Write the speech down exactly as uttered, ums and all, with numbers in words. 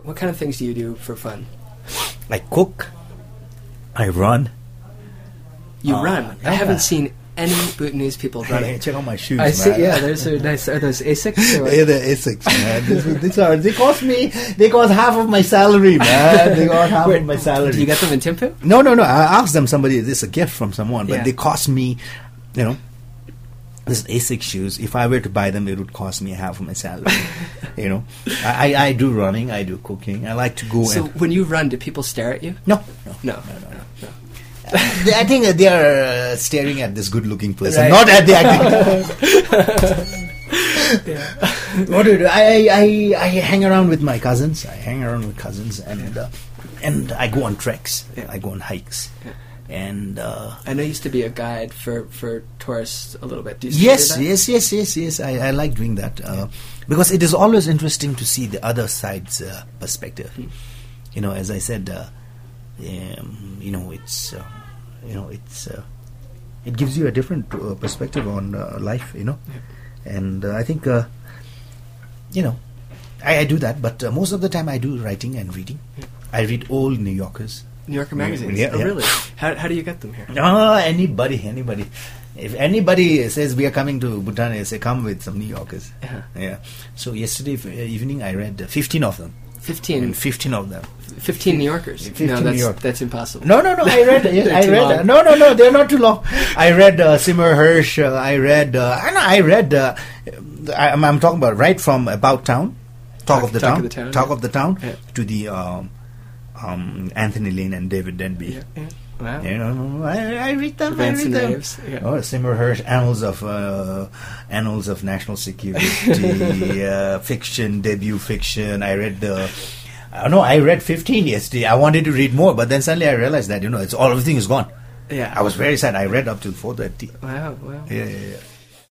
What kind of things do you do for fun? I cook. I run. You Uh, run. yeah. I haven't seen any Bhutanese people Hey, running. check out my shoes, I man. see. Yeah, those are nice. Are those Asics? Or what? Yeah, the Asics, man. This, these are, they cost me, they cost half of my salary, man. They cost half Wait, of my salary. Do you get them in Thimphu? No, no, no. I asked them, somebody, this is a gift from someone, but Yeah. they cost me, you know, this Asics shoes. If I were to buy them, it would cost me half of my salary. You know, I, I, I do running, I do cooking. I like to go So and... when you run, do people stare at you? No, no. No. no, no, no. no. Uh, I think they are uh, staring at this good-looking person, Right. not at the acting. What do you do? I, I I hang around with my cousins. I hang around with cousins, and uh, and I go on treks. Yeah. I go on hikes, Yeah. and uh, I know you used to be a guide for, for tourists a little bit. Do you still yes, do that? yes, yes, yes, yes. I, I like doing that uh, because it is always interesting to see the other side's uh, perspective. Hmm. You know, as I said, uh, um, you know, it's uh, you know, it's uh, it gives you a different uh, perspective on uh, life. You know, and uh, I think uh, you know, I, I do that, but uh, most of the time I do writing and reading. I read old New Yorkers. New Yorker magazines. Yeah, oh, yeah. really? How how do you get them here? No, anybody, anybody. If anybody says we are coming to Bhutan, I say come with some New Yorkers. Uh-huh. Yeah. So yesterday f- evening I read uh, fifteen of them. Fifteen. And fifteen of them. Fifteen New Yorkers. fifteen no, New that's York. that's impossible. No, no, no. I read. They're I too read. long. Uh, no, no, no. They're not too long. I read uh, Simmer Hirsch. Uh, I read. Uh, I know. I read. Uh, I, I'm, I'm talking about right from About Town, Talk, Talk- of the Talk Town, of the Town, Talk yeah. of the Town, Yeah. to the um, um, Anthony Lane and David Denby. Yeah, yeah. Wow. You know, I, I read them. Vance I read and them. Raves, yeah. Oh, Simmer Hirsch, Annals of uh, Annals of National Security, uh, fiction, debut fiction. I read the. Uh, no, I read fifteen yesterday. I wanted to read more, but then suddenly I realized that you know it's all everything is gone. Yeah. I was very sad. I read up till four thirty. Wow. Wow. Yeah, yeah, yeah.